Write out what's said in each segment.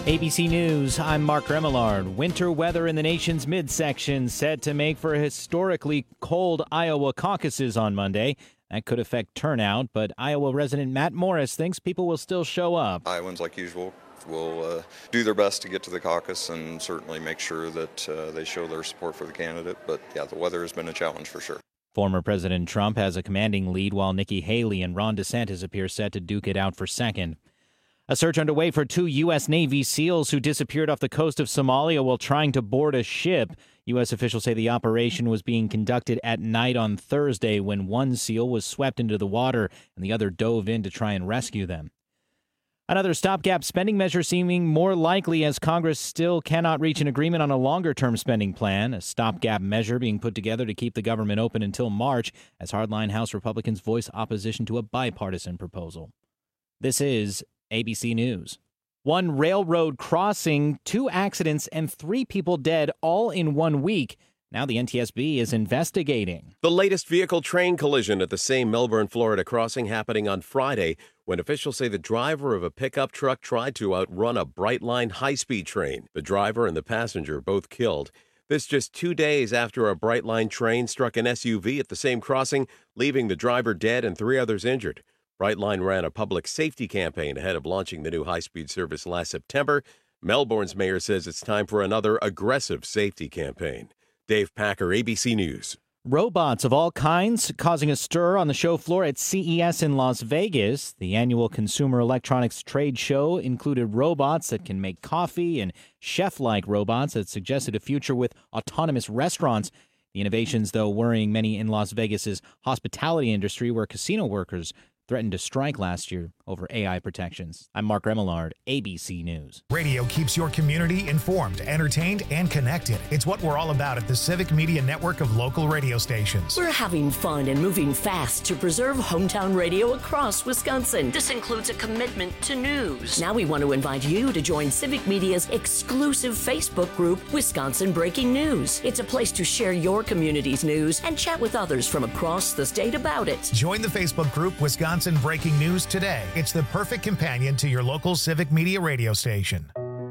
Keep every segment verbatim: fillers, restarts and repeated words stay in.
A B C News, I'm Mark Remillard. Winter weather in the nation's midsection set to make for historically cold Iowa caucuses on Monday. That could affect turnout, but Iowa resident Matt Morris thinks people will still show up. Iowans, like usual, will uh, do their best to get to the caucus and certainly make sure that uh, they show their support for the candidate. But yeah, the weather has been a challenge for sure. Former President Trump has a commanding lead while Nikki Haley and Ron DeSantis appear set to duke it out for second. A search underway for two U S. Navy SEALs who disappeared off the coast of Somalia while trying to board a ship. U S officials say the operation was being conducted at night on Thursday when one SEAL was swept into the water and the other dove in to try and rescue them. Another stopgap spending measure seeming more likely as Congress still cannot reach an agreement on a longer-term spending plan. A stopgap measure being put together to keep the government open until March as hardline House Republicans voice opposition to a bipartisan proposal. This is A B C News. One railroad crossing, two accidents, and three people dead all in one week. Now the N T S B is investigating. The latest vehicle-train collision at the same Melbourne, Florida crossing happening on Friday when officials say the driver of a pickup truck tried to outrun a Brightline high-speed train. The driver and the passenger both killed. This just two days after a Brightline train struck an S U V at the same crossing, leaving the driver dead and three others injured. Brightline ran a public safety campaign ahead of launching the new high-speed service last September. Melbourne's mayor says it's time for another aggressive safety campaign. Dave Packer, A B C News. Robots of all kinds causing a stir on the show floor at C E S in Las Vegas. The annual Consumer Electronics Trade Show included robots that can make coffee and chef-like robots that suggested a future with autonomous restaurants. The innovations, though, worrying many in Las Vegas's hospitality industry where casino workers threatened to strike last year over A I protections. I'm Mark Remillard, A B C News. Radio keeps your community informed, entertained, and connected. It's what we're all about at the Civic Media Network of local radio stations. We're having fun and moving fast to preserve hometown radio across Wisconsin. This includes a commitment to news. Now we want to invite you to join Civic Media's exclusive Facebook group, Wisconsin Breaking News. It's a place to share your community's news and chat with others from across the state about it. Join the Facebook group, Wisconsin Breaking News today. It's the perfect companion to your local Civic Media radio station.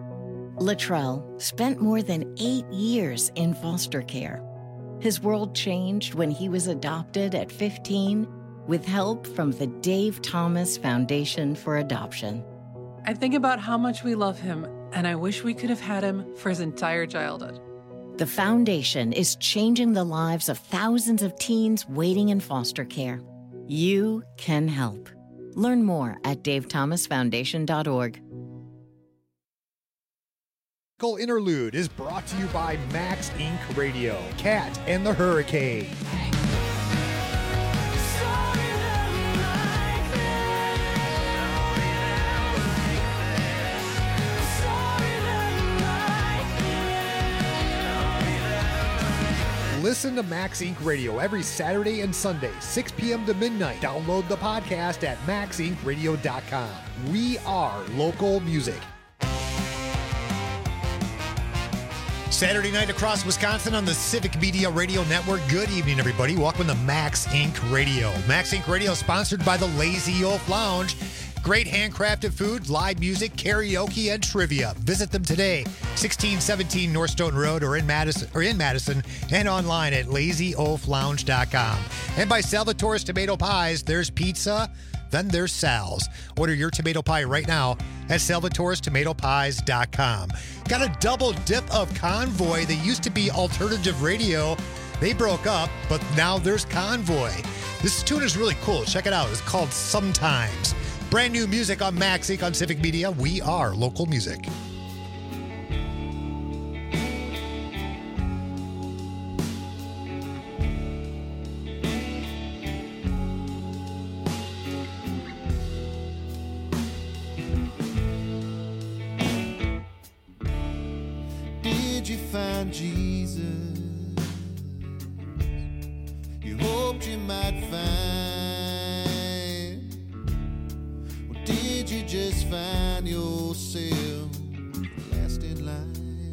Latrell spent more than eight years in foster care. His world changed when he was adopted at fifteen with help from the Dave Thomas Foundation for Adoption. I think about how much we love him, and I wish we could have had him for his entire childhood. The foundation is changing the lives of thousands of teens waiting in foster care. You can help. Learn more at dave thomas foundation dot org. Interlude is brought to you by Max Incorporated. Radio, Cat and the Hurricane. Listen to Max Incorporated. Radio every Saturday and Sunday, six p.m. to midnight. Download the podcast at max inc radio dot com. We are local music. Saturday night across Wisconsin on the Civic Media Radio Network. Good evening, everybody. Welcome to Max Incorporated. Radio. Max Incorporated. Radio sponsored by the Lazy Oaf Lounge. Great handcrafted food, live music, karaoke, and trivia. Visit them today, sixteen seventeen North Stone Road, or in Madison, or in Madison, and online at lazy oaf lounge dot com. And by Salvatore's Tomato Pies, there's pizza, then there's Sal's. Order your tomato pie right now at salvatores tomato pies dot com. Got a double dip of Convoy. They used to be alternative radio. They broke up, but now there's Convoy. This tune is really cool. Check it out. It's called Sometimes. Brand new music on Max Inc on Civic Media. We are local music. Did you find Jesus? You hoped you might find. Did you just find yourself last in line?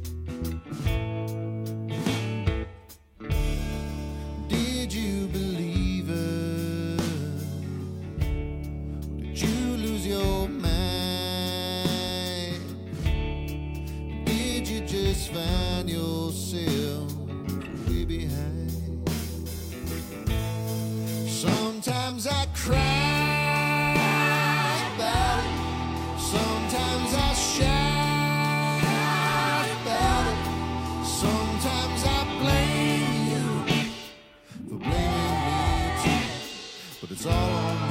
Did you believe her? Did you lose your mind? Sometimes I cry about it. Sometimes I shout about it. Sometimes I blame you for blaming me too. But it's all on me.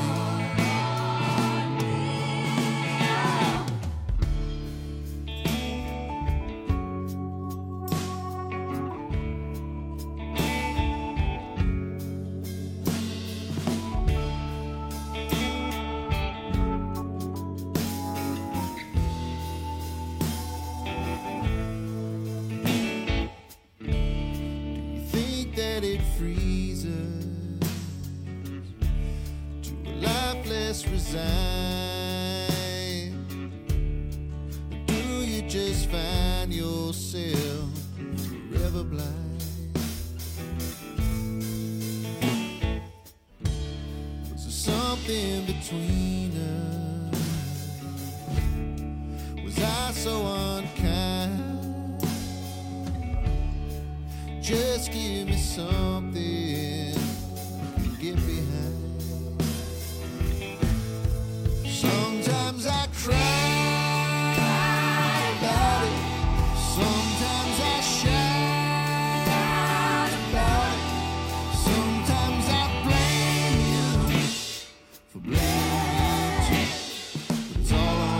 Resign? Do you just find yourself forever blind? Was there something between us? Was I so unkind? Just give me something to get behind. Sometimes I cry about it. Sometimes I shout about it. Sometimes I blame you for blaming me too. But it's all on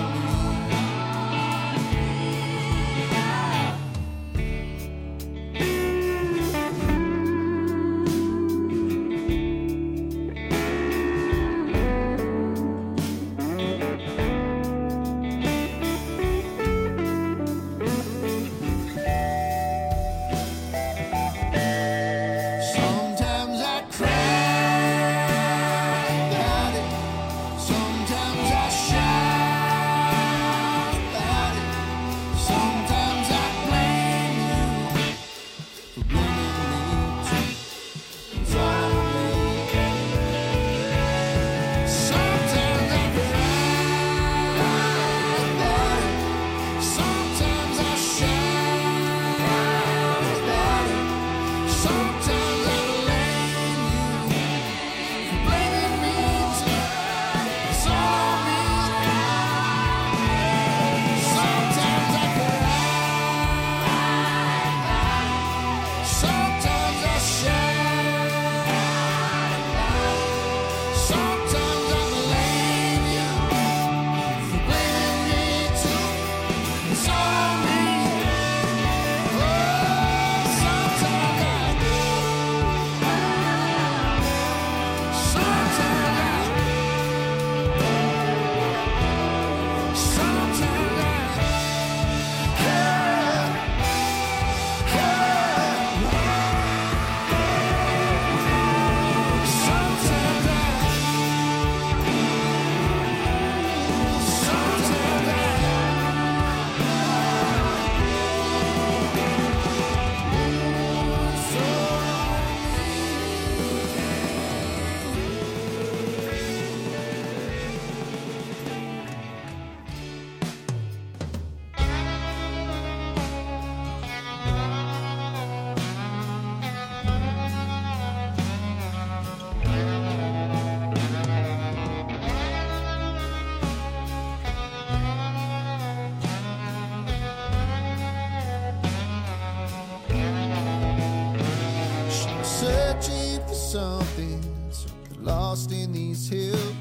something, something lost in these hills.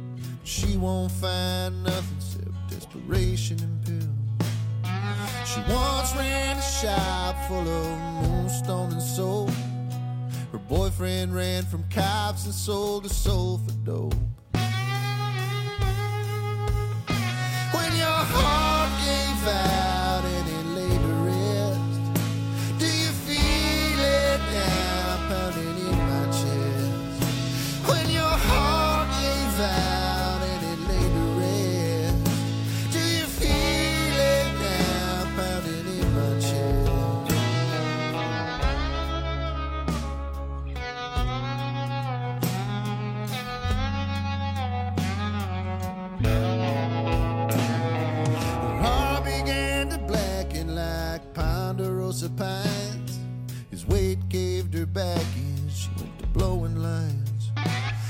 She won't find nothing except desperation and pills. She once ran a shop full of moonstone and soul. Her boyfriend ran from cops and sold her soul for dope. When your heart gave out and it laid to rest, do you feel it now pounding in my chest? When your heart gave out and it laid to rest, do you feel it now pounding in my chest? Ponderosa pines, his weight caved her back in. She went to blowing lines.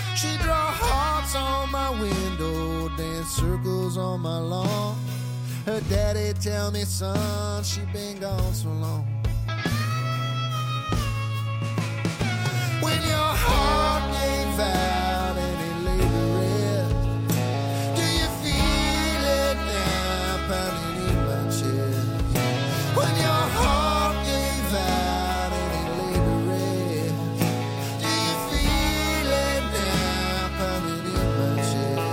circles on my lawn. Her daddy tell me, son, she been gone so long. When your heart gave out and it laid to rest, do you feel it now pounding in my chest? When your heart gave out and it laid to rest, do you feel it now pounding in my chest?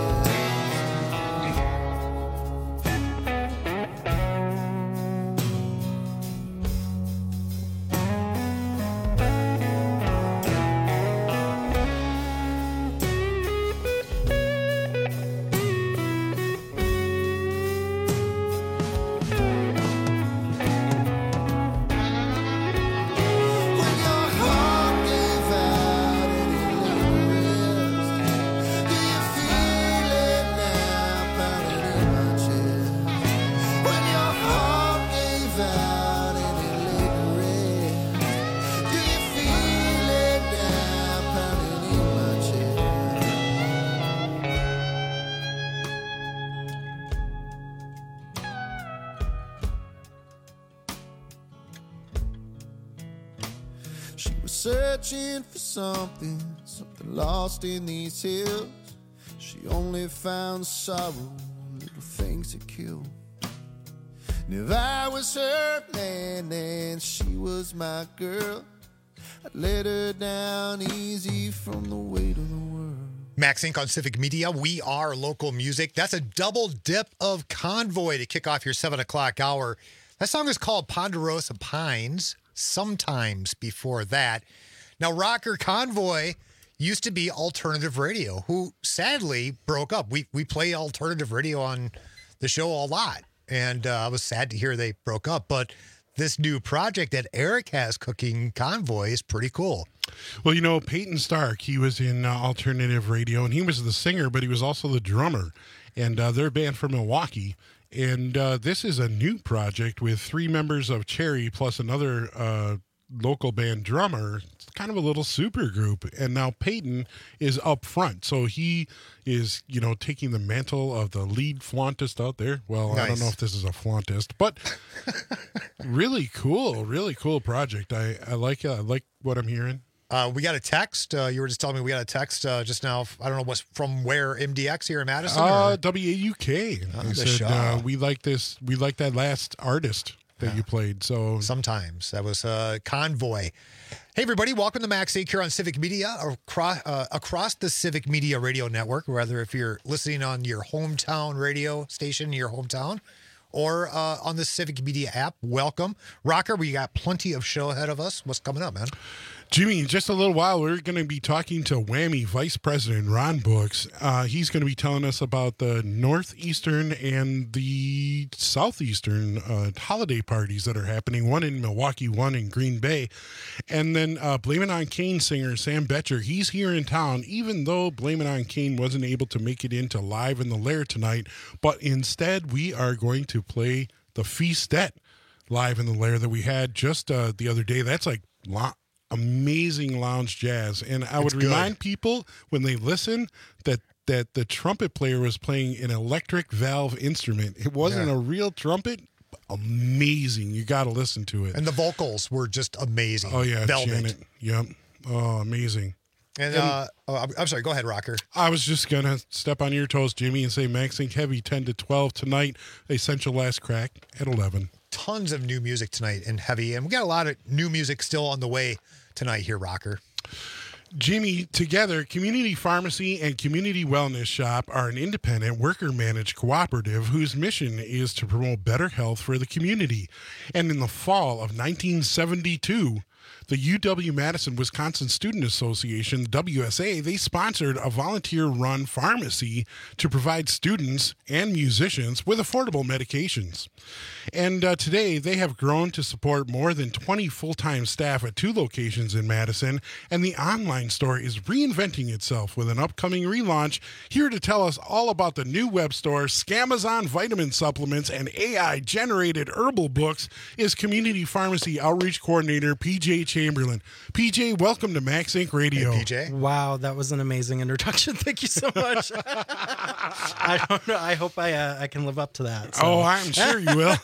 She was searching for something, something lost in these hills. She only found sorrow, little things that kill. And if I was her man and she was my girl, I'd let her down easy from the weight of the world. Max Inc on Civic Media. We are local music. That's a double dip of Convoy to kick off your seven o'clock hour. That song is called Ponderosa Pines. Sometimes before that. Now, Rocker, Convoy used to be alternative radio, who sadly broke up. We we play alternative radio on the show a lot, and uh, I was sad to hear they broke up. But this new project that Eric has cooking, Convoy, is pretty cool. Well, you know, Peyton Stark, he was in uh, alternative radio, and he was the singer, but he was also the drummer. And uh, they're a band from Milwaukee. And uh, this is a new project with three members of Cherry plus another uh, local band drummer. It's kind of a little super group. And now Peyton is up front. So he is, you know, taking the mantle of the lead flauntist out there. Well, nice. I don't know if this is a flauntist, but really cool, really cool project. I, I like uh, I like what I'm hearing. Uh, we got a text. Uh, you were just telling me we got a text uh, just now. I don't know what's from where. M D X here in Madison? Uh, W A U K. Oh, they said uh, we like this. We like that last artist that yeah. you played. So sometimes that was uh, Convoy. Hey everybody, welcome to Max Inc here on Civic Media across uh, across the Civic Media Radio Network. Whether if you're listening on your hometown radio station, your hometown, or uh, on the Civic Media app, welcome. Rocker, we got plenty of show ahead of us. What's coming up, man? Jimmy, in just a little while, we're going to be talking to Whammy Vice President Ron Brooks. Uh, he's going to be telling us about the Northeastern and the Southeastern uh, holiday parties that are happening, one in Milwaukee, one in Green Bay. And then uh, Blame It On Kane singer Sam Betcher, he's here in town, even though Blame It On Kane wasn't able to make it into Live in the Lair tonight. But instead, we are going to play the Feastette Live in the Lair that we had just uh, the other day. That's like lot. Amazing lounge jazz. And I would remind people when they listen that that the trumpet player was playing an electric valve instrument. It wasn't yeah. a real trumpet. Amazing. You got to listen to it. And the vocals were just amazing. Oh, yeah. Velvet. Janet. Yep. Oh, amazing. And, and uh, oh, I'm sorry. Go ahead, Rocker. I was just going to step on your toes, Jimmy, and say Max Inc Heavy ten to twelve tonight. Essential Last Crack at eleven. Tons of new music tonight in Heavy. And we got a lot of new music still on the way tonight here, Rocker. Jimmy, together, Community Pharmacy and Community Wellness Shop are an independent worker-managed cooperative whose mission is to promote better health for the community. And in the fall of nineteen seventy-two, the U W-Madison Wisconsin Student Association, W S A, they sponsored a volunteer-run pharmacy to provide students and musicians with affordable medications. And uh, today, they have grown to support more than twenty full-time staff at two locations in Madison, and the online store is reinventing itself with an upcoming relaunch. Here to tell us all about the new web store, Scamazon vitamin supplements, and A I-generated herbal books is Community Pharmacy Outreach Coordinator P J J Chamberlain. P J, welcome to Max Inc Radio. Hey, P J. Wow, that was an amazing introduction. Thank you so much. I don't know. I hope I uh, I can live up to that. So. Oh, I'm sure you will.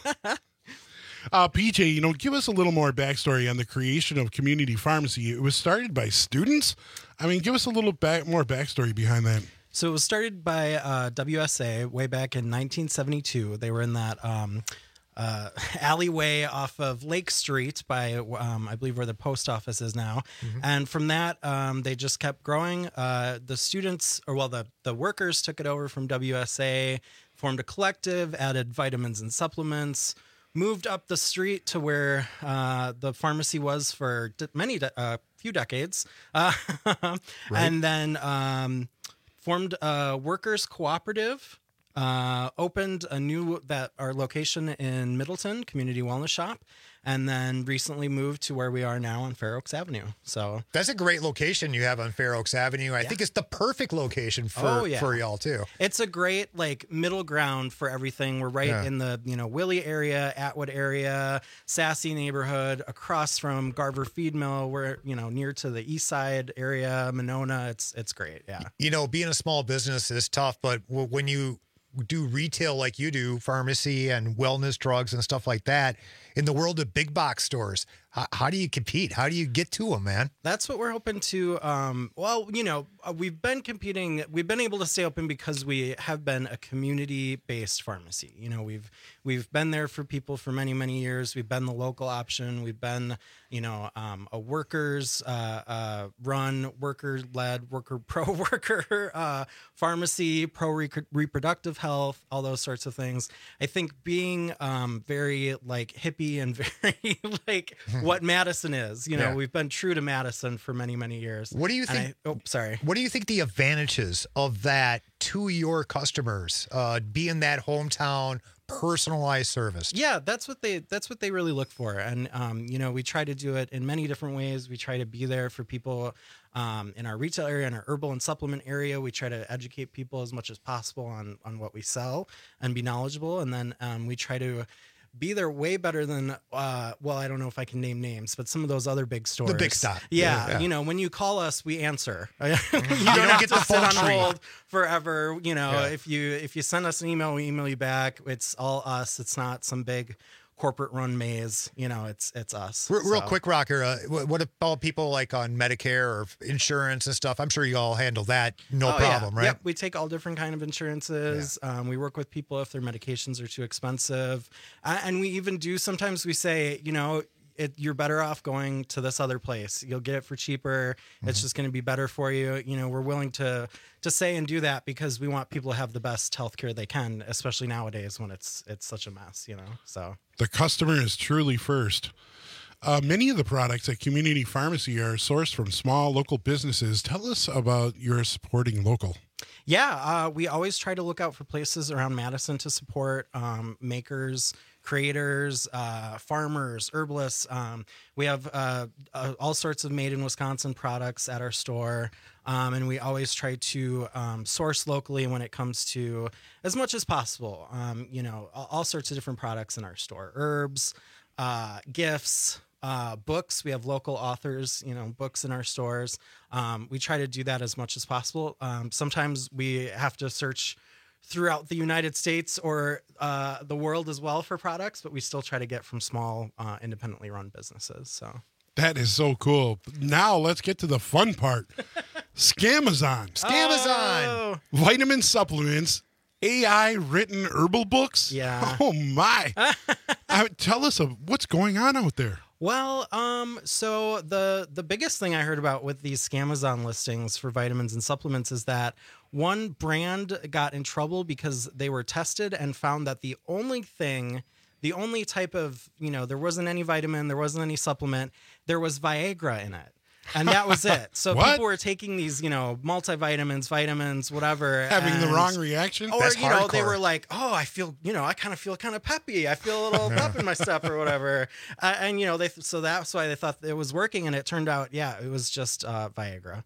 Uh, P J, you know, give us a little more backstory on the creation of Community Pharmacy. It was started by students. I mean, give us a little back, more backstory behind that. So it was started by uh, W S A way back in nineteen seventy-two. They were in that um, uh, alleyway off of Lake Street by, um, I believe, where the post office is now. Mm-hmm. And from that, um, they just kept growing. Uh, the students, or well, the, the workers took it over from W S A, formed a collective, added vitamins and supplements, moved up the street to where uh, the pharmacy was for d- many, de- uh, few decades. Uh, right. And then um, formed a workers cooperative, uh, opened a new, that our location in Middleton, Community Wellness Shop, and then recently moved to where we are now on Fair Oaks Avenue. So that's a great location you have on Fair Oaks Avenue. I yeah. think it's the perfect location for, oh, yeah. for y'all too. It's a great like middle ground for everything. We're right yeah. in the, you know, Willie area, Atwood area, Sassy neighborhood, across from Garver Feed Mill. We're, you know, near to the East Side area, Monona. It's, it's great. Yeah. You know, being a small business is tough, but when you do retail like you do, pharmacy and wellness drugs and stuff like that, in the world of big box stores, how, how do you compete? How do you get to them, man? That's what we're hoping to. Um, well, you know, we've been competing. We've been able to stay open because we have been a community-based pharmacy. You know, we've we've been there for people for many, many years. We've been the local option. We've been, you know, um, a workers uh, uh, run, worker-led, worker pro-worker uh, pharmacy, pro-reproductive health, all those sorts of things. I think being um, very like hippie and very like what Madison is, you know, yeah. we've been true to Madison for many, many years. What do you think? I, oh, sorry. What do you think the advantages of that to your customers, uh, being that hometown personalized service? Yeah, that's what they that's what they really look for. And um, you know, we try to do it in many different ways. We try to be there for people um, in our retail area, in our herbal and supplement area. We try to educate people as much as possible on on what we sell and be knowledgeable. And then um, we try to be there way better than, uh, well, I don't know if I can name names, but some of those other big stores. The big stop. Yeah, yeah. You know, when you call us, we answer. you don't, you don't have get to sit on hold forever. You know, yeah. if you if you send us an email, we email you back. It's all us. It's not some big corporate run maze. You know, it's it's us. Real, so. real quick, Rocker, uh, what about people like on Medicare or insurance and stuff? I'm sure you all handle that no oh, problem, yeah. right? Yep, we take all different kind of insurances. Yeah. Um, we work with people if their medications are too expensive. Uh, and we even do, sometimes we say, you know, It, you're better off going to this other place. You'll get it for cheaper. Mm-hmm. It's just going to be better for you. You know, we're willing to to say and do that because we want people to have the best healthcare they can, especially nowadays when it's it's such a mess. You know, so the customer is truly first. Uh, many of the products at Community Pharmacy are sourced from small local businesses. Tell us about your supporting local. Yeah, uh, we always try to look out for places around Madison to support um, makers, creators, uh, farmers, herbalists. Um, we have uh, uh, all sorts of made in Wisconsin products at our store. Um, and we always try to um, source locally when it comes to as much as possible. Um, you know, all, all sorts of different products in our store, herbs, uh, gifts, uh, books. We have local authors, you know, books in our stores. Um, we try to do that as much as possible. Um, sometimes we have to search throughout the United States or uh, the world as well for products, but we still try to get from small, uh, independently run businesses. So that is so cool. Now let's get to the fun part. Scamazon. Scamazon. Oh. Vitamin supplements, A I written herbal books. Yeah. Oh my. uh, tell us of what's going on out there. Well, um, so the the biggest thing I heard about with these Scamazon listings for vitamins and supplements is that one brand got in trouble because they were tested and found that the only thing, the only type of, you know, there wasn't any vitamin, there wasn't any supplement, there was Viagra in it. And that was it. So What? people were taking these, you know, multivitamins, vitamins, whatever. Having the and- wrong reaction? Or, That's you know, they hardcore. were like, oh, I feel, you know, I kind of feel kind of peppy. I feel a little pep in my step or whatever. Uh, and, you know, they so that's why they thought it was working. And it turned out, yeah, it was just uh, Viagra.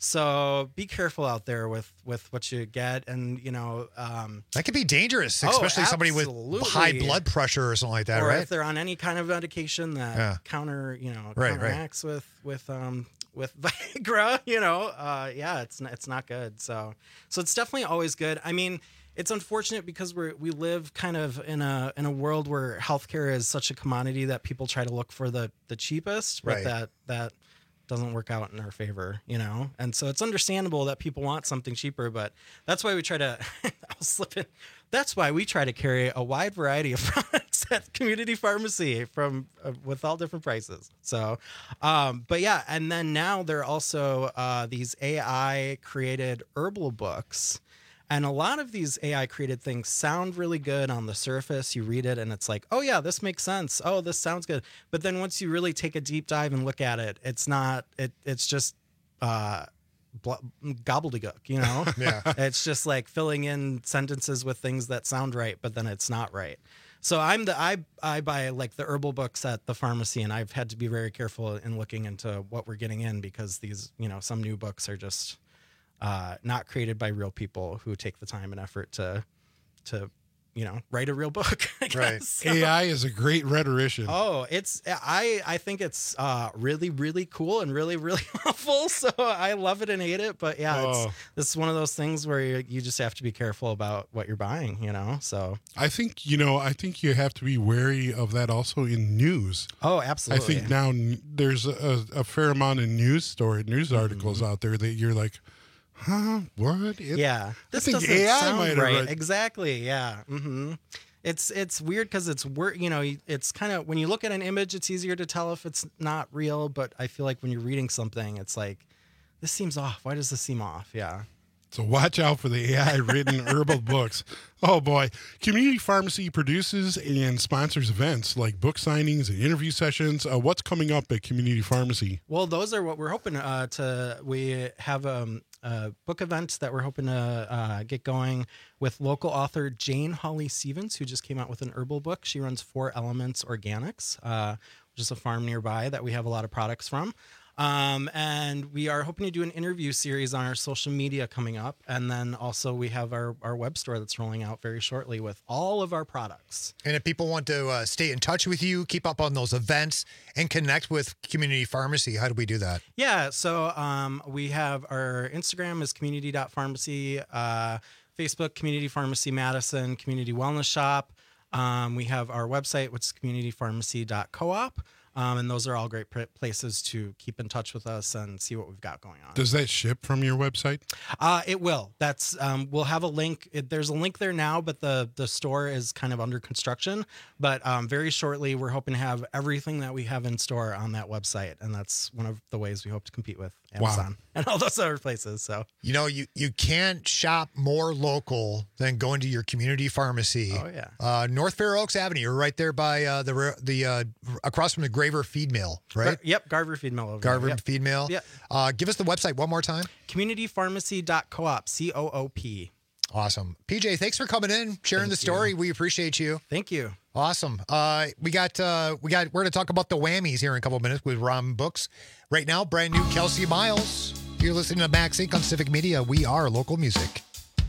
So be careful out there with, with what you get. And, you know, um, that could be dangerous, oh, especially somebody with absolutely. high blood pressure or something like that, or right? if they're on any kind of medication that Yeah. counter, you know, Right, counteracts with, with, um, with Viagra, you know, uh, yeah, it's not, it's not good. So, so it's definitely always good. I mean, it's unfortunate because we're, we live kind of in a, in a world where healthcare is such a commodity that people try to look for the, the cheapest, but Right. that, that, doesn't work out in our favor, you know? And so it's understandable that people want something cheaper, but that's why we try to, I'll slip in. That's why we try to carry a wide variety of products at Community Pharmacy from uh, with all different prices. So, um, but yeah, and then now there are also uh, these A I created herbal books. And a lot of these A I created things sound really good on the surface. You read it and it's like, oh yeah, this makes sense. Oh, this sounds good. But then once you really take a deep dive and look at it, it's not, it, it's just uh, bl- gobbledygook, you know? Yeah. It's just like filling in sentences with things that sound right, but then it's not right. So I'm the, I, I buy like the herbal books at the pharmacy, and I've had to be very careful in looking into what we're getting in, because these, you know, some new books are just, Uh, not created by real people who take the time and effort to, to, you know, write a real book. I guess. Right. So- A I is a great rhetorician. Oh, it's I I think it's uh, really really cool and really really awful. So I love it and hate it. But yeah, Oh. it's this is one of those things where you, you just have to be careful about what you're buying. You know, so I think, you know, I think you have to be wary of that also in news. Oh, absolutely. I think now n- there's a, a fair amount of news story, news articles Mm-hmm. out there that you're like, huh, what? It, yeah, this I think doesn't A I sound might have right. read- Exactly. Yeah. Mm-hmm. It's it's weird because it's wor- you know it's kind of when you look at an image, it's easier to tell if it's not real. But I feel like when you're reading something, it's like, this seems off. Why does this seem off? Yeah. So watch out for the A I written herbal books. Oh boy. Community Pharmacy produces and sponsors events like book signings and interview sessions. Uh, what's coming up at Community Pharmacy? Well, those are what we're hoping uh, to. We have um, a book event that we're hoping to uh, get going with local author Jane Holly Stevens, who just came out with an herbal book. She runs Four Elements Organics, uh, which is a farm nearby that we have a lot of products from. Um, and we are hoping to do an interview series on our social media coming up. And then also we have our, our web store that's rolling out very shortly with all of our products. And if people want to uh, stay in touch with you, keep up on those events, and connect with Community Pharmacy, how do we do that? Yeah, so um, we have our Instagram is community dot pharmacy, uh, Facebook, Community Pharmacy Madison, Community Wellness Shop. Um, we have our website, which is community pharmacy dot coop. Um, and those are all great pr- places to keep in touch with us and see what we've got going on. Does that ship from your website? Uh, it will. That's um, we'll have a link. It, there's a link there now, but the the store is kind of under construction. But um, very shortly, we're hoping to have everything that we have in store on that website, and that's one of the ways we hope to compete with Amazon Wow. and all those other places. So You know, you, you can't shop more local than going to your community pharmacy. Oh, yeah. Uh, North Fair Oaks Avenue, you're right there by uh, the the uh, across from the Graver Feed Mill, right? Gar- yep, Garver Feed Mill over Garver there. Yep. Feed Mill. Yep. Uh, give us the website one more time. community pharmacy dot coop, C O O P. Awesome. P J, thanks for coming in, sharing Thank the story. We appreciate you. Thank you. Awesome. Uh, we got uh, we got we're going to talk about the whammies here in a couple of minutes with Ron Books. Right now, brand new Kelsey Miles. You're listening to Max Inc on Civic Media. We are local music.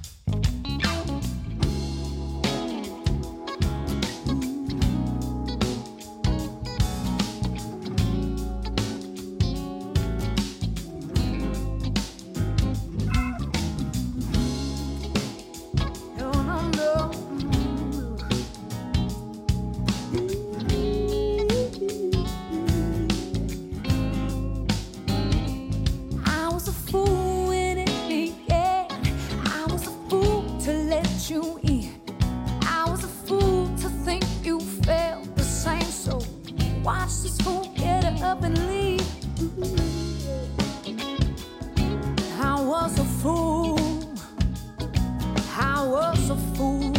I was a fool when it began. I was a fool to let you in. I was a fool to think you felt the same. So watch this fool get up and leave. I was a fool. I was a fool.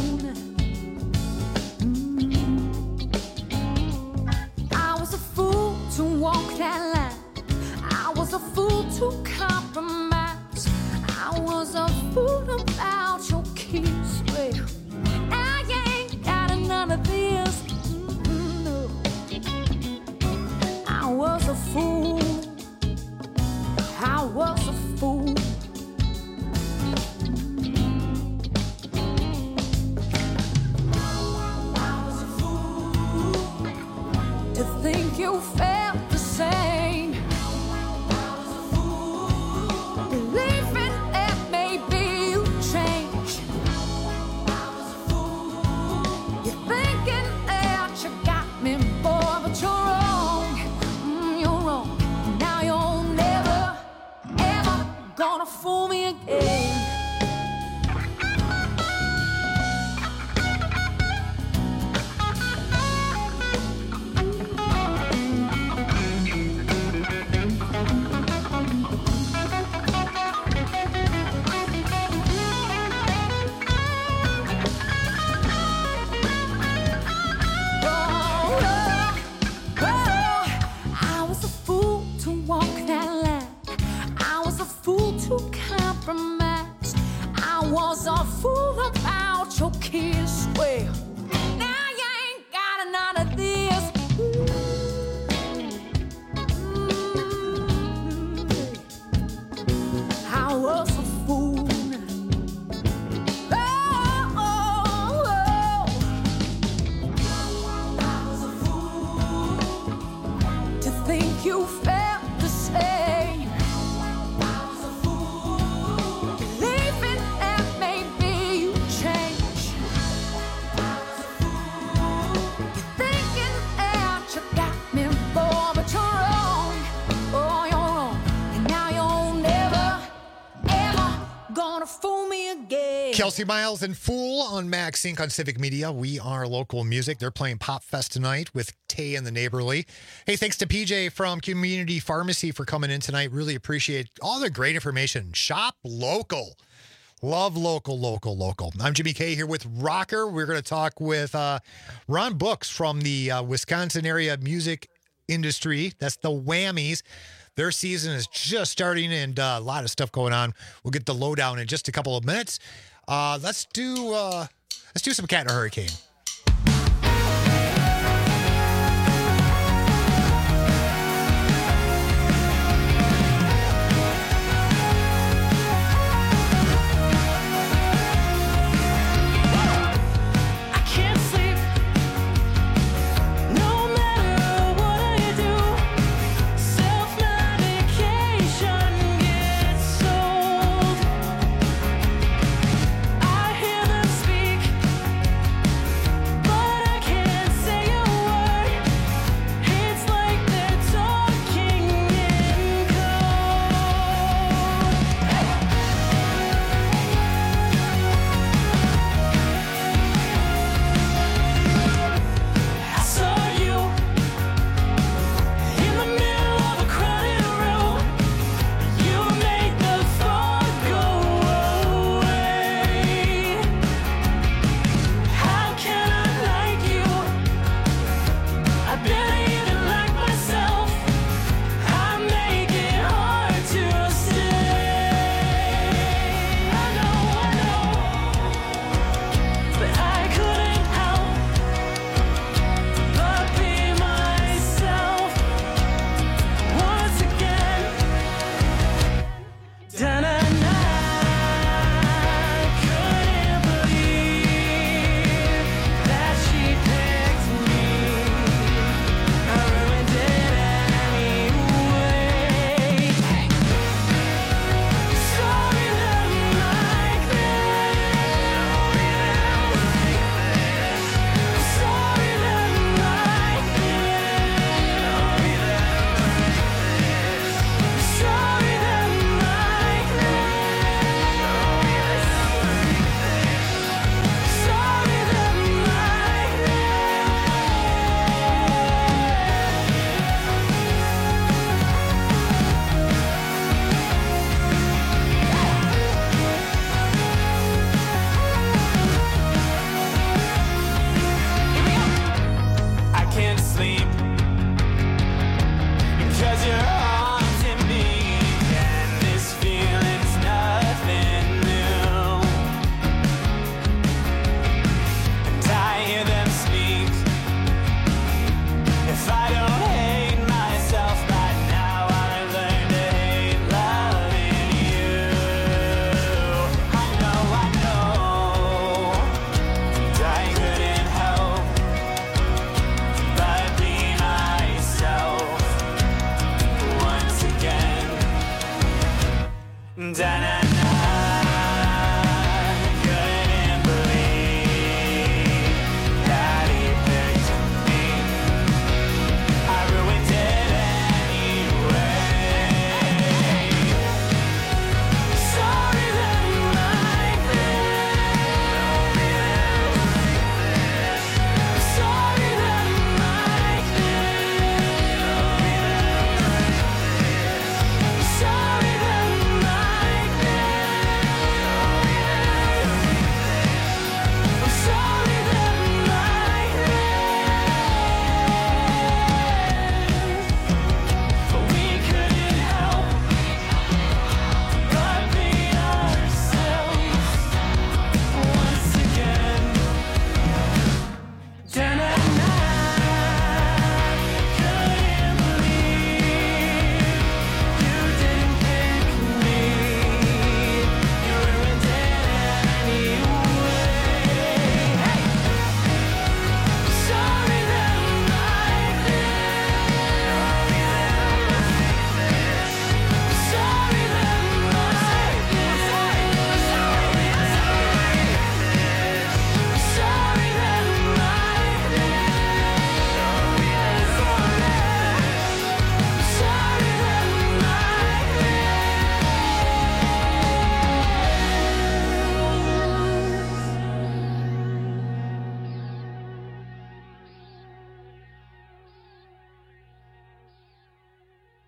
I was a fool to walk that line. I was a fool to compromise. I was a fool about your kiss. Well, I ain't got none of this. Mm, no. I was a fool. I was a fool. was a fool about your kiss. Well, now you ain't got none of this. Mm-hmm. I was a fool. Oh, oh, oh. I was a fool to think you felt the same. I was a fool believing that maybe you changed. I was a fool thinking that you got me, boy, but you're wrong. Oh, you're wrong, and now you're never, ever gonna fool me again. Kelsey Miles and Fool on Max Inc on Civic Media. We are local music. They're playing Pop Fest tonight with Tay and the Neighborly. Hey, thanks to P J from Community Pharmacy for coming in tonight. Really appreciate all the great information. Shop local. Love local, local, local. I'm Jimmy K here with Rocker. We're going to talk with uh, Ron Books from the uh, Wisconsin area music industry. That's the Whammies. Their season is just starting and uh, a lot of stuff going on. We'll get the lowdown in just a couple of minutes. Uh, let's do uh, let's do some Cat in a Hurricane. I can't sleep, no matter what I do. Self-medication gets sold. I hear them speak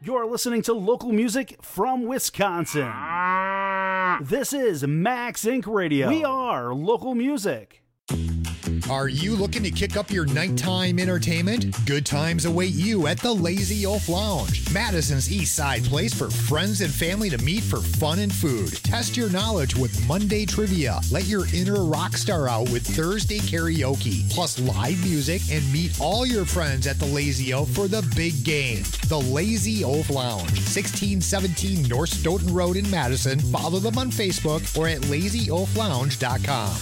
You're listening to local music from Wisconsin. This is Max Inc Radio. We are local music. Are you looking to kick up your nighttime entertainment? Good times await you at the Lazy Oaf Lounge, Madison's East Side place for friends and family to meet for fun and food. Test your knowledge with Monday trivia. Let your inner rock star out with Thursday karaoke, plus live music, and meet all your friends at the Lazy Oaf for the big game. The Lazy Oaf Lounge, sixteen seventeen North Stoughton Road in Madison. Follow them on Facebook or at lazy oaf lounge dot com.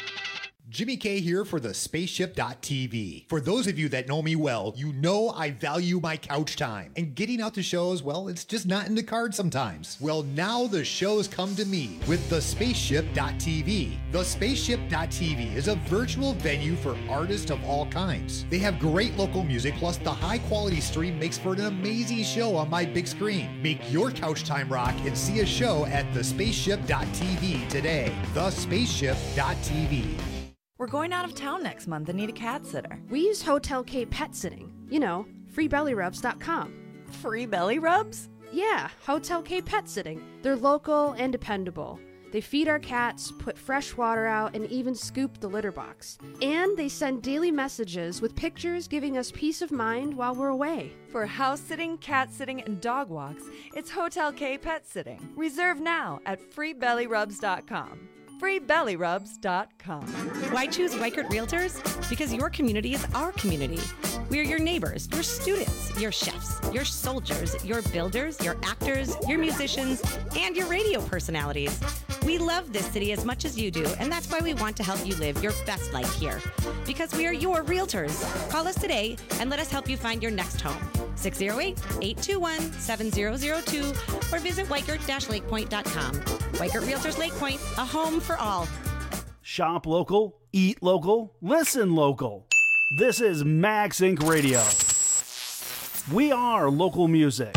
Jimmy K here for the spaceship dot t v. For those of you that know me well, you know I value my couch time. And getting out to shows, well, it's just not in the cards sometimes. Well, now the shows come to me with the spaceship dot t v. The spaceship dot t v is a virtual venue for artists of all kinds. They have great local music, plus the high quality stream makes for an amazing show on my big screen. Make your couch time rock and see a show at the spaceship dot t v today. the spaceship dot t v. We're going out of town next month and need a cat sitter. We use Hotel K Pet Sitting. You know, free belly rubs dot com. Free belly rubs? Yeah, Hotel K Pet Sitting. They're local and dependable. They feed our cats, put fresh water out, and even scoop the litter box. And they send daily messages with pictures giving us peace of mind while we're away. For house sitting, cat sitting, and dog walks, it's Hotel K Pet Sitting. Reserve now at free belly rubs dot com. free belly rubs dot com. Why choose Weichert Realtors? Because your community is our community. We're your neighbors, your students, your chefs, your soldiers, your builders, your actors, your musicians, and your radio personalities. We love this city as much as you do, and that's why we want to help you live your best life here. Because we are your realtors. Call us today and let us help you find your next home. six oh eight, eight two one, seven oh oh two or visit weichert dash lake point dot com. Weichert Realtors Lake Point, a home for all. Shop local, eat local, listen local. This is Max Inc Radio. We are local music.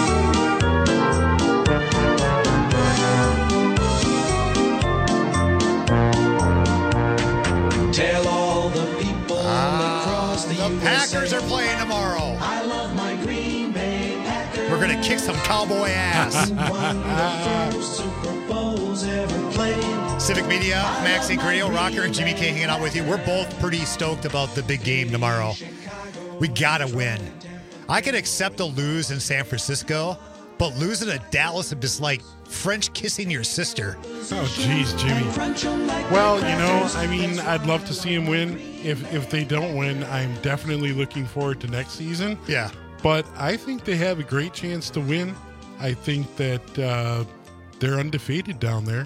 Tell all the people across the, the U S A. Packers are playing tomorrow. I love my Green Bay Packers. We're going to kick some cowboy ass. Super Bowls ever played. Civic Media, Max Inc Radio, Rocker and Jimmy K hanging out with you. We're both pretty stoked about the big game tomorrow. We got to win. I could accept a lose in San Francisco, but losing to Dallas is just like French kissing your sister. Oh, geez, Jimmy. Well, you know, I mean, I'd love to see him win. If if they don't win, I'm definitely looking forward to next season. Yeah. But I think they have a great chance to win. I think that uh, they're undefeated down there.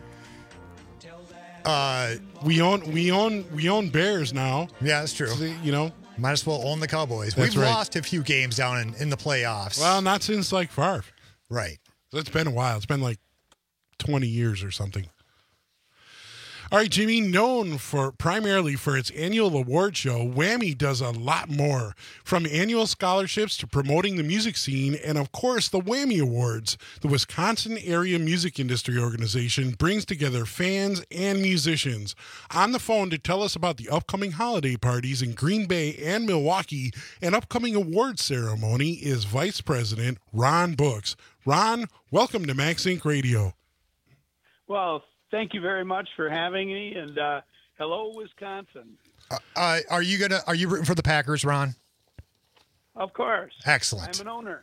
Uh, we own we own we own Bears now. Yeah, that's true. So, you know, might as well own the Cowboys. That's We've right. lost a few games down in, in the playoffs. Well, not since like Favre. Right. So it's been a while. It's been like twenty years or something. All right, Jimmy, known for primarily for its annual award show, Whammy does a lot more, from annual scholarships to promoting the music scene, and of course, the Whammy Awards. The Wisconsin Area Music Industry Organization brings together fans and musicians. On the phone to tell us about the upcoming holiday parties in Green Bay and Milwaukee and upcoming awards ceremony is Vice President Ron Books. Ron, welcome to Max Inc Radio. Well, thank you very much for having me, and uh, hello, Wisconsin. Uh, uh, are you gonna? Are you rooting for the Packers, Ron? Of course. Excellent. I'm an owner.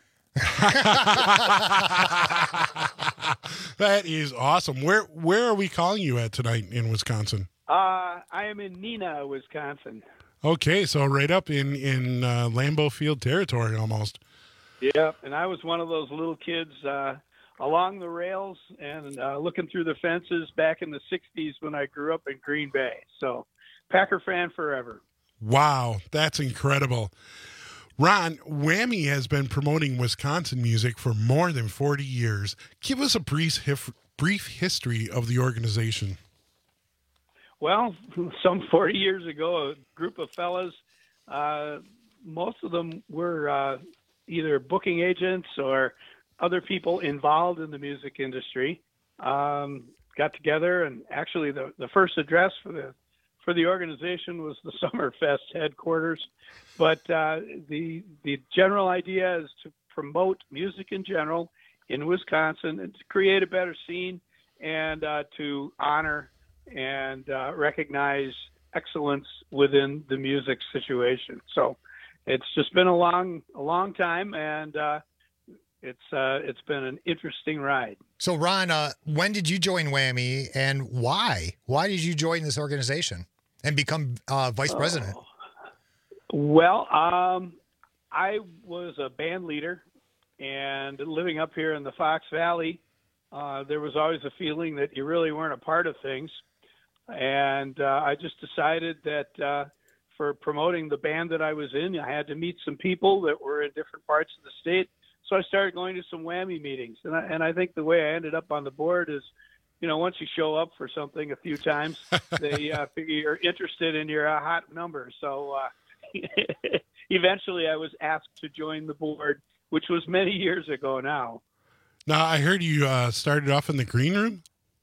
That is awesome. Where where are we calling you at tonight in Wisconsin? Uh, I am in Neenah, Wisconsin. Okay, so right up in in uh, Lambeau Field territory almost. Yep, and I was one of those little kids uh, along the rails and uh, looking through the fences back in the sixties when I grew up in Green Bay. So, Packer fan forever. Wow, that's incredible. Ron, Whammy has been promoting Wisconsin music for more than forty years. Give us a brief, hif- brief history of the organization. Well, some forty years ago, a group of fellas, uh, most of them were uh, either booking agents or other people involved in the music industry, um, got together, and actually the, the first address for the for the organization was the Summerfest headquarters. But uh, the the general idea is to promote music in general in Wisconsin and to create a better scene and uh, to honor and uh, recognize excellence within the music situation. So it's just been a long, a long time, and uh, it's uh, it's been an interesting ride. So, Ron, uh, when did you join Whammy, and why? Why did you join this organization and become uh, vice president? Oh. Well, um, I was a band leader, and living up here in the Fox Valley, uh, there was always a feeling that you really weren't a part of things. And uh, I just decided that uh, for promoting the band that I was in, I had to meet some people that were in different parts of the state. So I started going to some Whammy meetings. And I, and I think the way I ended up on the board is, you know, once you show up for something a few times, they uh, figure you're interested in your uh, hot number. So uh, eventually I was asked to join the board, which was many years ago now. Now, I heard you uh, started off in the green room?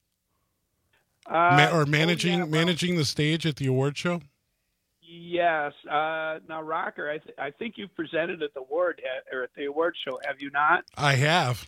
Uh, Ma- or managing oh, yeah, well, managing the stage at the award show? Yes. Uh, now, Rocker, I, th- I think you've presented at the award or at the award show, have you not? I have.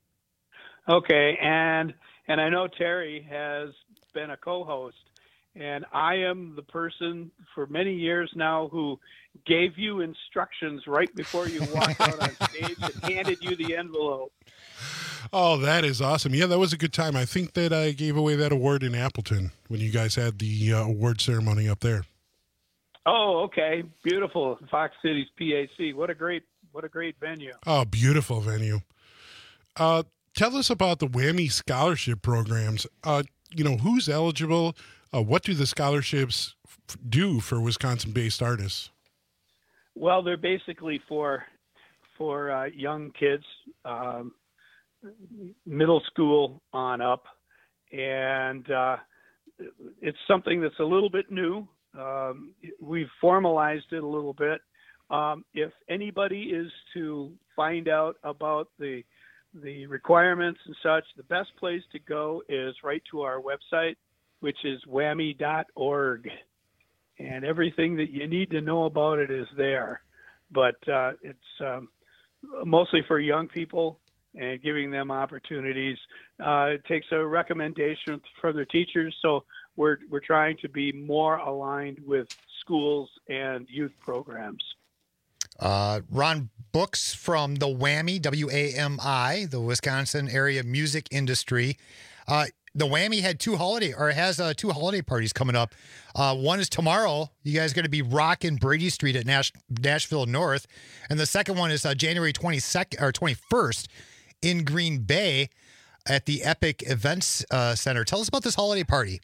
Okay, and and I know Terry has been a co-host, and I am the person for many years now who gave you instructions right before you walked out on stage and handed you the envelope. Oh, that is awesome. Yeah, that was a good time. I think that I gave away that award in Appleton when you guys had the uh, award ceremony up there. Oh, okay. Beautiful. Fox Cities P A C. What a great what a great venue. Oh, beautiful venue. Uh, tell us about the Whammy scholarship programs. Uh, you know, who's eligible? Uh, what do the scholarships f- do for Wisconsin-based artists? Well, they're basically for for uh, young kids, um, middle school on up, and uh, it's something that's a little bit new. Um, we've formalized it a little bit. Um, if anybody is to find out about the the requirements and such, the best place to go is right to our website, which is whammy dot org. And everything that you need to know about it is there. But uh, it's um, mostly for young people and giving them opportunities. Uh, it takes a recommendation from their teachers, so we're we're trying to be more aligned with schools and youth programs. Uh, Ron Books from the Whammy, W A M I, the Wisconsin area music industry. Uh, the Whammy had two holiday, or has uh, two holiday parties coming up. Uh, one is tomorrow. You guys are going to be rocking Brady Street at Nash, Nashville North, and the second one is uh, January twenty-second or twenty-first in Green Bay at the Epic Events uh, Center. Tell us about this holiday party.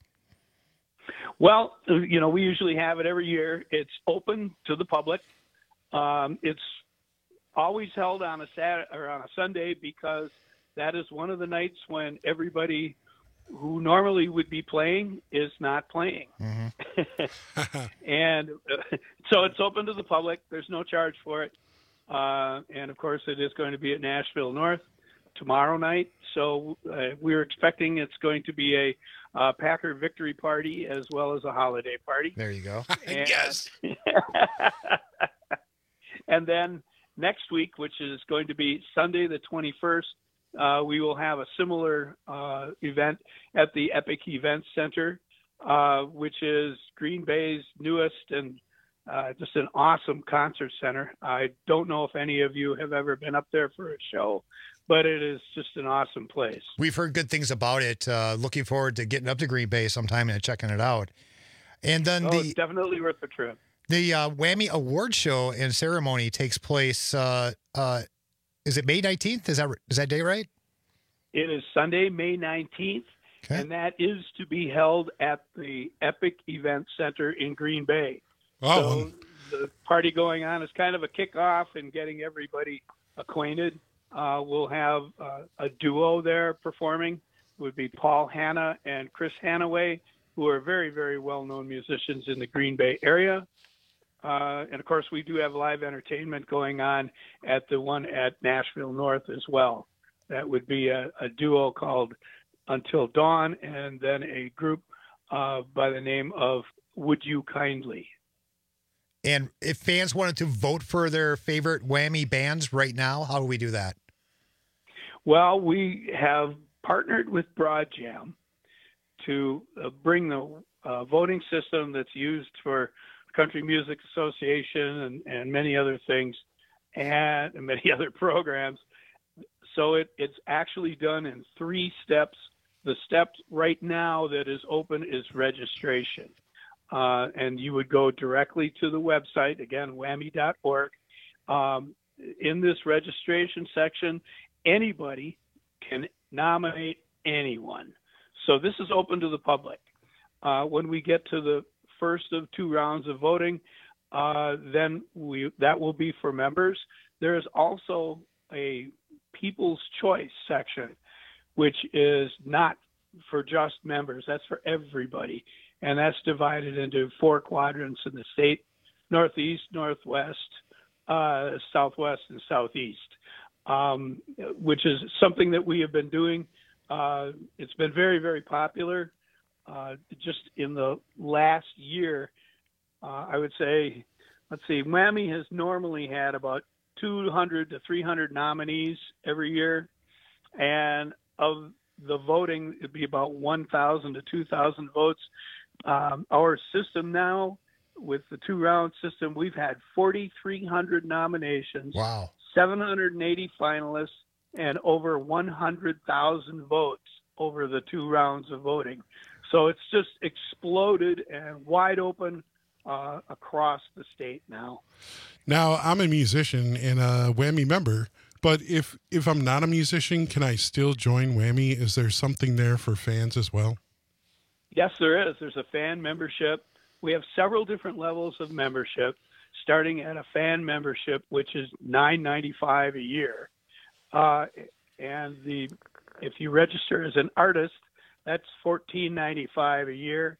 Well, you know, we usually have it every year. It's open to the public. Um, it's always held on a Saturday or on a Sunday because that is one of the nights when everybody who normally would be playing is not playing. Mm-hmm. And uh, so it's open to the public. There's no charge for it. Uh, and of course, it is going to be at Nashville North tomorrow night. So uh, we're expecting it's going to be a uh, Packer victory party as well as a holiday party. There you go. And, yes. And then next week, which is going to be Sunday the twenty-first, uh, we will have a similar uh, event at the Epic Events Center, uh, which is Green Bay's newest and uh, just an awesome concert center. I don't know if any of you have ever been up there for a show, but it is just an awesome place. We've heard good things about it. Uh, looking forward to getting up to Green Bay sometime and checking it out. And then oh, the it's definitely worth the trip. The uh, Whammy Award Show and ceremony takes place. Uh, uh, is it May nineteenth? Is that is that day right? It is Sunday, May nineteenth, okay. And that is to be held at the Epic Event Center in Green Bay. Oh. So the party going on is kind of a kickoff and getting everybody acquainted. Uh, we'll have uh, a duo there performing. It would be Paul Hanna and Chris Hannaway, who are very, very well-known musicians in the Green Bay area. Uh, and, of course, we do have live entertainment going on at the one at Nashville North as well. That would be a, a duo called Until Dawn and then a group uh, by the name of Would You Kindly. And if fans wanted to vote for their favorite Whammy bands right now, how do we do that? Well, we have partnered with BroadJam to uh, bring the uh, voting system that's used for Country Music Association and, and many other things and, and many other programs. So it, it's actually done in three steps. The step right now that is open is registration. Uh, and you would go directly to the website, again, whammy dot org. Um, in this registration section, anybody can nominate anyone. So this is open to the public. Uh, when we get to the first of two rounds of voting, uh, then we that will be for members. There is also a People's Choice section, which is not for just members. That's for everybody. And that's divided into four quadrants in the state: Northeast, Northwest, uh, Southwest, and Southeast, um, which is something that we have been doing. Uh, it's been very, very popular. Uh, just in the last year, uh, I would say, let's see, Whammy has normally had about two hundred to three hundred nominees every year. And of the voting, it'd be about one thousand to two thousand votes. Um, our system now, with the two-round system, we've had forty-three hundred nominations, wow, seven hundred eighty finalists, and over one hundred thousand votes over the two rounds of voting. So it's just exploded and wide open uh, across the state now. Now, I'm a musician and a Whammy member, but if, if I'm not a musician, can I still join Whammy? Is there something there for fans as well? Yes, there is. There's a fan membership. We have several different levels of membership, starting at a fan membership, which is nine ninety-five a year. Uh, and the if you register as an artist, that's fourteen ninety-five a year.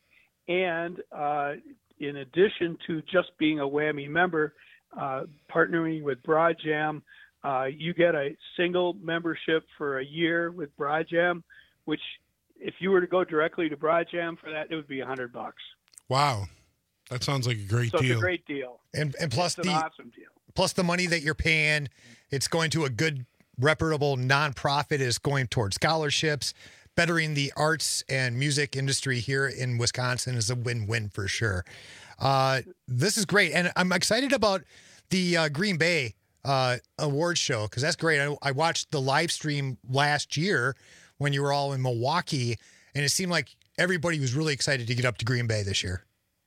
And uh, in addition to just being a Whammy member, uh, partnering with BroadJam, uh, you get a single membership for a year with BroadJam, which if you were to go directly to BroadJam for that, it would be a hundred bucks. Wow, that sounds like a great so deal. It's a great deal, and and plus it's the an awesome deal. Plus the money that you're paying, it's going to a good, reputable nonprofit. Is going towards scholarships, bettering the arts and music industry here in Wisconsin is a win-win for sure. Uh, this is great, and I'm excited about the uh, Green Bay uh, awards show because that's great. I, I watched the live stream last year when you were all in Milwaukee, and it seemed like everybody was really excited to get up to Green Bay this year.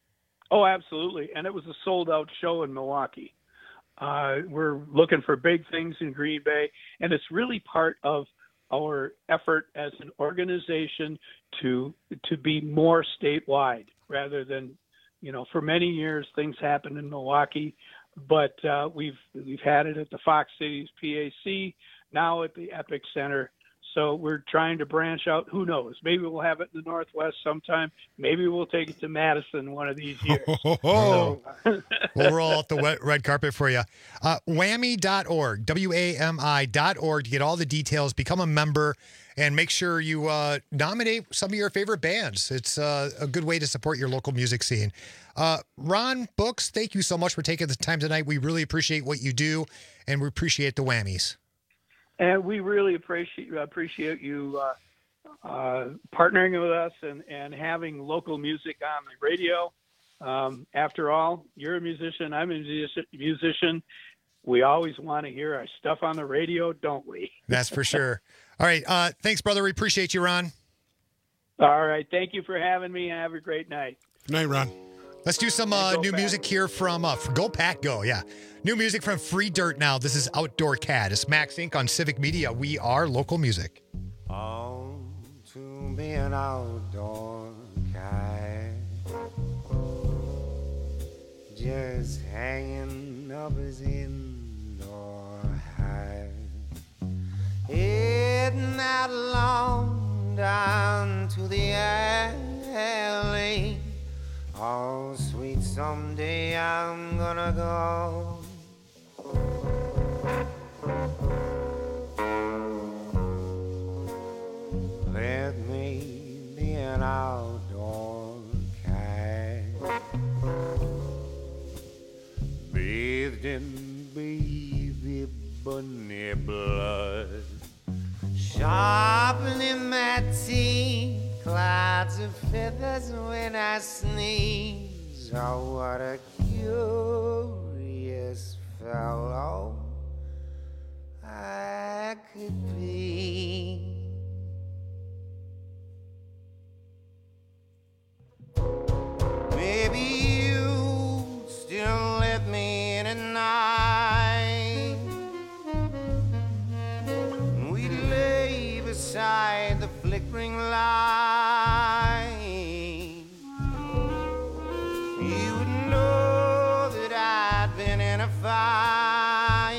Oh, absolutely. And it was a sold-out show in Milwaukee. Uh, we're looking for big things in Green Bay, and it's really part of our effort as an organization to to be more statewide rather than, you know, for many years things happened in Milwaukee, but uh, we've we've had it at the Fox Cities P A C, now at the Epic Center. So we're trying to branch out. Who knows? Maybe we'll have it in the Northwest sometime. Maybe we'll take it to Madison one of these years. Oh, so. We'll roll out the wet, red carpet for you. Uh, whammy dot org, W A M I dot org to get all the details. Become a member and make sure you uh, nominate some of your favorite bands. It's uh, a good way to support your local music scene. Uh, Ron Books, thank you so much for taking the time tonight. We really appreciate what you do, and we appreciate the Whammies. And we really appreciate appreciate you uh, uh, partnering with us and, and having local music on the radio. Um, after all, you're a musician, I'm a musician. We always want to hear our stuff on the radio, don't we? That's for sure. All right. Uh, thanks, brother. We appreciate you, Ron. All right. Thank you for having me, and have a great night. Good night, Ron. Let's do some uh, new Pack. music here from uh, Go Pack Go. Yeah. New music from Free Dirt now. This is Outdoor Cat. It's Max Incorporated on Civic Media. We are local music. On to be an outdoor cat, just hanging up his indoor hat, heading out along down to the alley. Oh, sweet, someday I'm gonna go. Let me be an outdoor cat. bathed in baby bunny blood, sharpening my teeth, clouds of feathers when I sneeze. Oh, what a curious fellow I could be. Maybe you still let me in at night. We lay beside the flickering light. You would know that I'd been in a fight.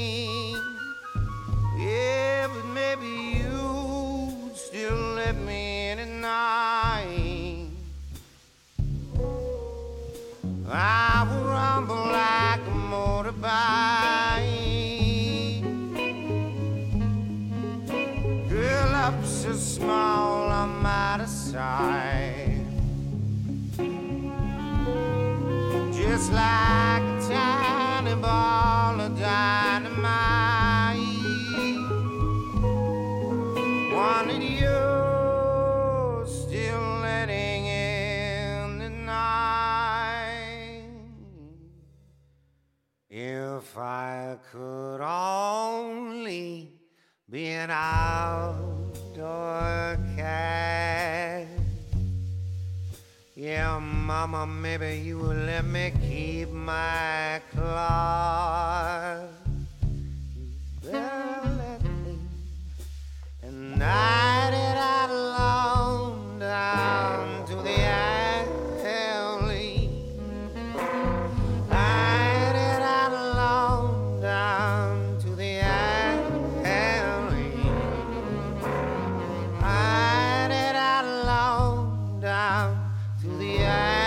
Yeah, but maybe you'd still let me in at night. I will rumble like a motorbike. Girl, up so small I'm out of sight. Just like a tiny ball of dynamite. Wanted you still letting in the night. If I could only be an outdoor cat. Yeah, mama, maybe you will let me keep my claws. You better let me. And night it out alone down to the alley. Night it out alone down to the alley. Night it out alone down to the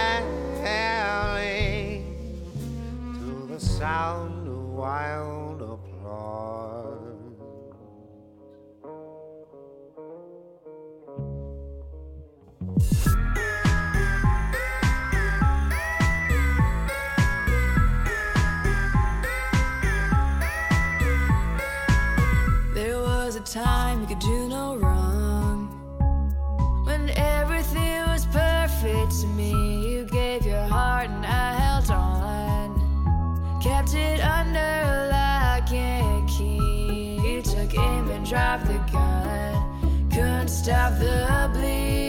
alley, to the sound of wild applause. There was a time you could do no wrong, when everything was perfect to me. You gave your heart and I held on, kept it under lock and key. You took aim and dropped the gun, couldn't stop the bleed.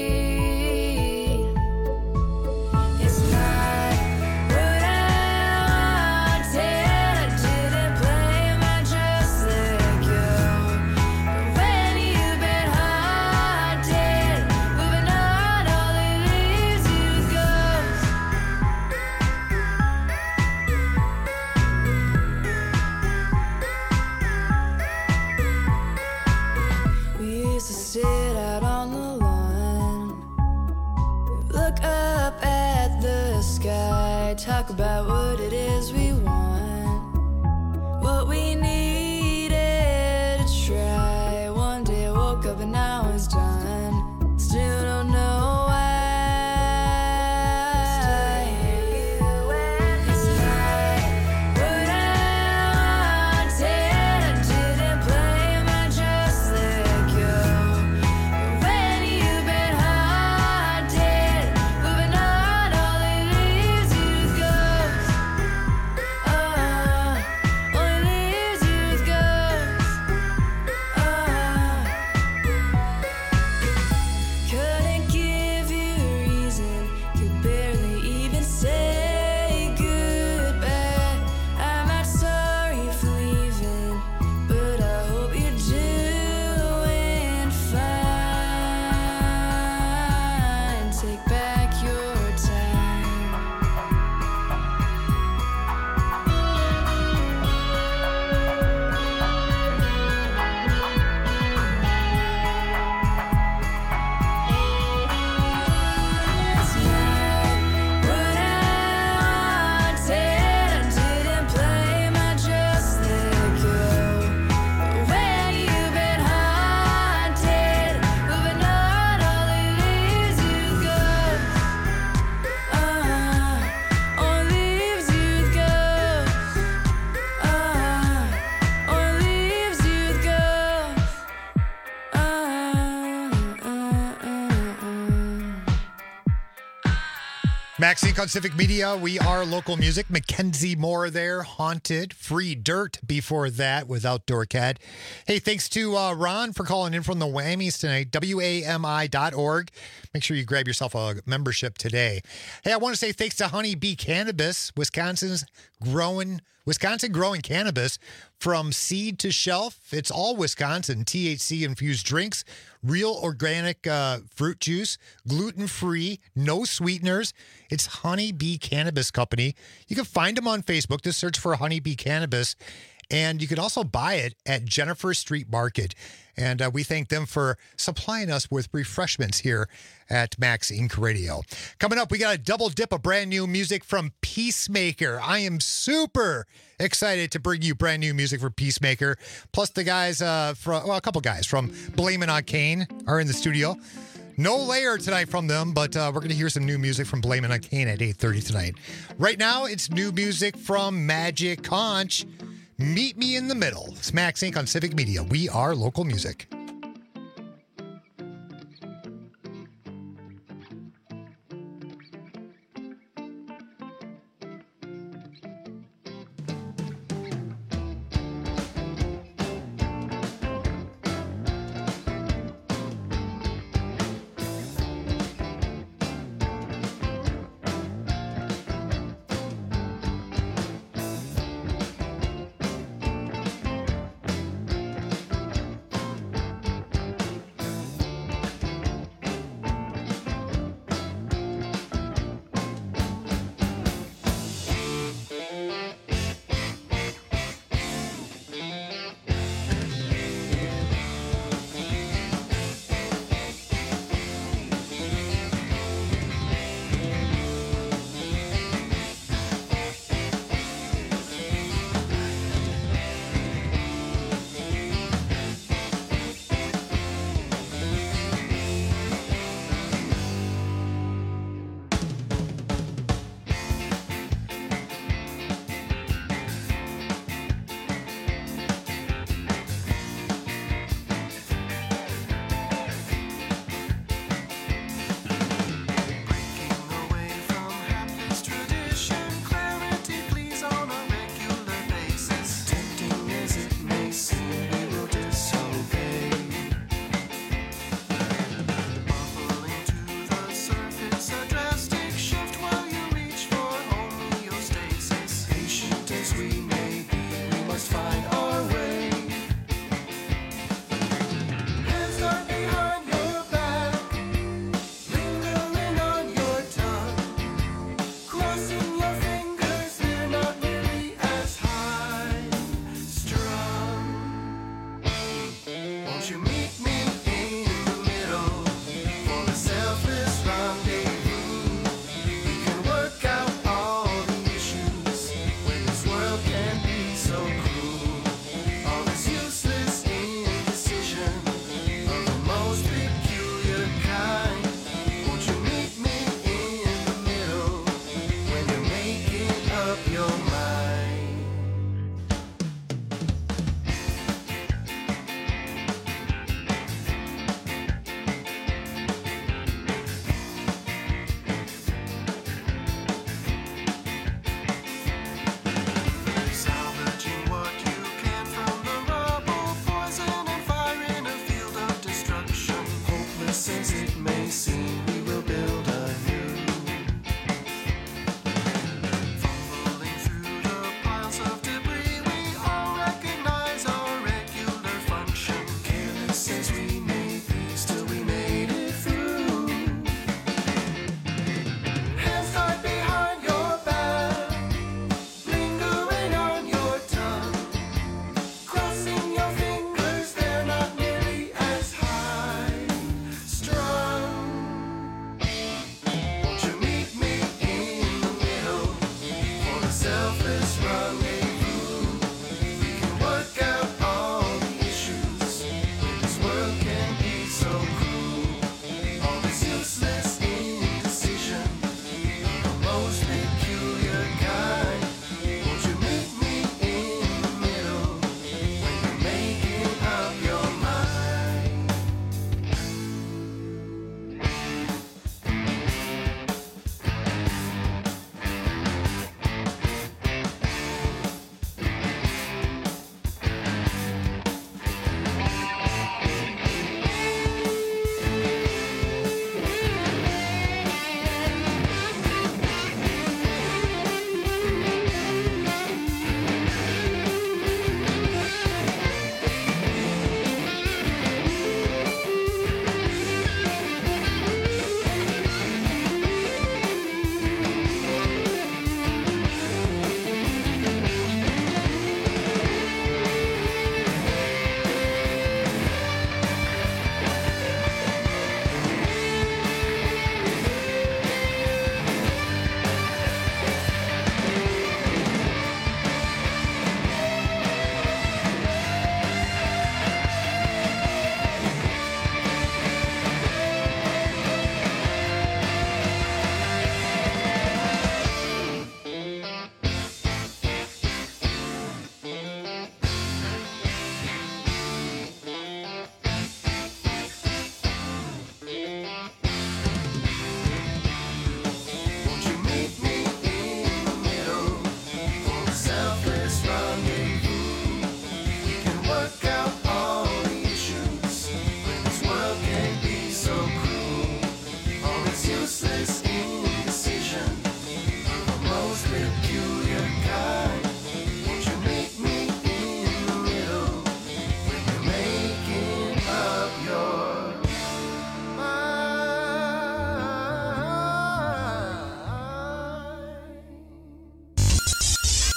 It's not what I wanted. I didn't blame, I just let go. But when you've been haunted, moving on, all it leaves you is ghosts. We used to sit out on the lawn, look up at the sky, talk about what it is we want, what we needed to try. One day I woke up and now it's done. Still don't know why. It's not what I wanted. I didn't blame, I just let go. But when you've been haunted, moving on, all it leaves you is ghosts. Max Inc on Civic Media. We are local music. Mackenzie Moore there, Haunted. Free Dirt before that with Outdoor Cat. Hey, thanks to uh, Ron for calling in from the Whammies tonight. W A M I dot org. Make sure you grab yourself a membership today. Hey, I want to say thanks to Honeybee Cannabis, Wisconsin's growing, Wisconsin growing cannabis from seed to shelf. It's all Wisconsin T H C infused drinks, real organic uh, fruit juice, gluten-free, no sweeteners. It's Honeybee Cannabis Company. You can find them on Facebook. Just search for Honeybee Cannabis. And you can also buy it at Jennifer Street Market. And uh, we thank them for supplying us with refreshments here at Max Inc Radio. Coming up, we got a double dip of brand new music from Peacemaker. I am super excited to bring you brand new music from Peacemaker. Plus the guys uh, from, well, a couple guys from Blame It on Kane are in the studio. No layer tonight from them, but uh, we're going to hear some new music from Blame It on Kane at eight thirty tonight. Right now, it's new music from Magic Conch. Meet Me in the Middle. It's Max Inc on Civic Media. We are local music.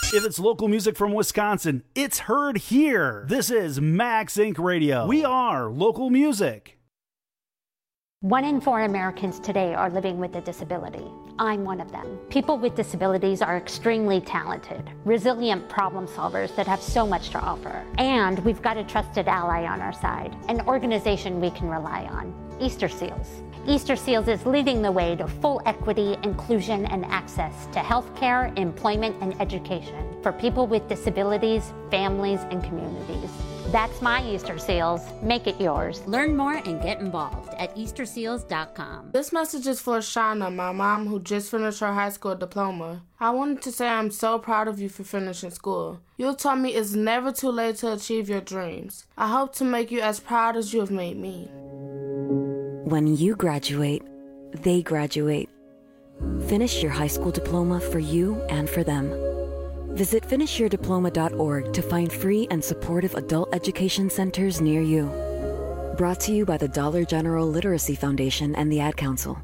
If it's local music from Wisconsin, it's heard here. This is Max Inc Radio. We are local music. One in four Americans today are living with a disability. I'm one of them. People with disabilities are extremely talented, resilient problem solvers that have so much to offer. And we've got a trusted ally on our side, an organization we can rely on, Easter Seals. Easter Seals is leading the way to full equity, inclusion, and access to healthcare, employment, and education for people with disabilities, families, and communities. That's my Easter Seals. Make it yours. Learn more and get involved at easter seals dot com. This message is for Shauna, my mom, who just finished her high school diploma. I wanted to say I'm so proud of you for finishing school. You taught me it's never too late to achieve your dreams. I hope to make you as proud as you have made me. When you graduate, they graduate. Finish your high school diploma for you and for them. Visit finish your diploma dot org to find free and supportive adult education centers near you. Brought to you by the Dollar General Literacy Foundation and the Ad Council.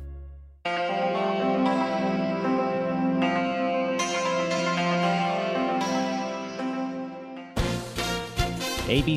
A B